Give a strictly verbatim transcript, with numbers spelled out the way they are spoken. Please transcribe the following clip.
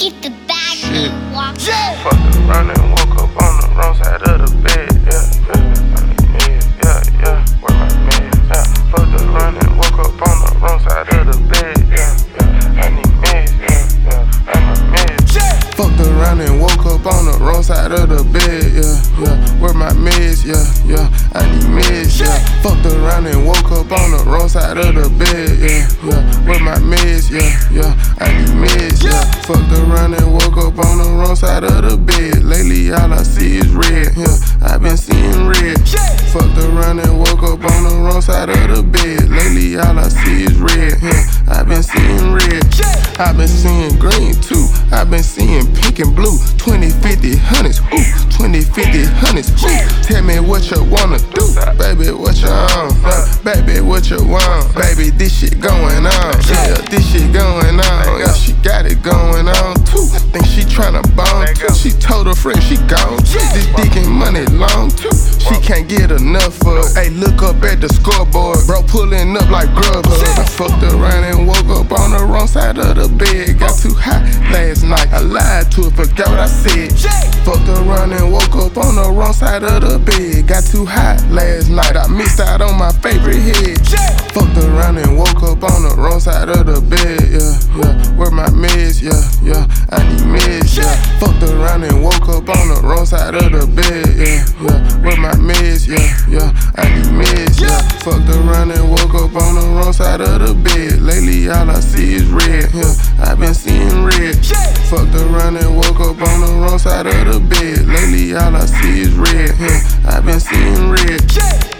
Get the bag and walk. Yeah. Fucked around and woke up on the wrong side of the bed. Yeah, yeah, I need meds. Yeah, yeah, where my meds? Yeah, fucked around and woke up on the wrong side of the bed. Yeah, yeah, I need meds. Yeah, yeah, I need meds. Yeah. Fucked around and woke up on the wrong side of the bed. Yeah, yeah, where my meds? Yeah, yeah, I need meds. Yeah, fucked around and woke up on the wrong side of the bed. Yeah, yeah, where my meds? Yeah, yeah, I need meds. Yeah, fucked around and woke up on the wrong side of the bed. Lately all I see is red. Yeah, I been seeing red. Fucked around and woke up on the wrong side of the bed. Lately all I see is red. Yeah, I been seeing red. I been seeing green too. I been seeing pink and blue. Twenty, fifty, hundreds. Ooh, twenty, fifty, hundreds. Ooh, tell me what you wanna do, baby. What you on? Uh, baby, what you want? Baby, this shit going on. Yeah, this shit going on. Yeah, she got it going on too. Think she tryna bone too. She told her friend she gone too. This dick and money long too. She can't get enough of it. Hey, look up at the scoreboard, bro, pulling up like Grubhub. I fucked around and woke up on the wrong side of the bed. Got too hot last night. I lied to her, forgot what I said. Fucked around and woke up on the wrong side of the bed. Got too hot last night. I missed out on my favorite head. Fucked around and woke up on the wrong side of the bed. Yeah, yeah, where my meds? Yeah, yeah, I need meds. Yeah, fucked around and woke up on the wrong side of the bed. Yeah, yeah, where my meds? Yeah, yeah, I need meds. Yeah, fucked around and woke up on the wrong side of the bed. Lately all I see is red. Yeah, I been seeing red. Fucked around and woke up on the wrong side of the bed. Lately all I see is red. Yeah, I been seeing red.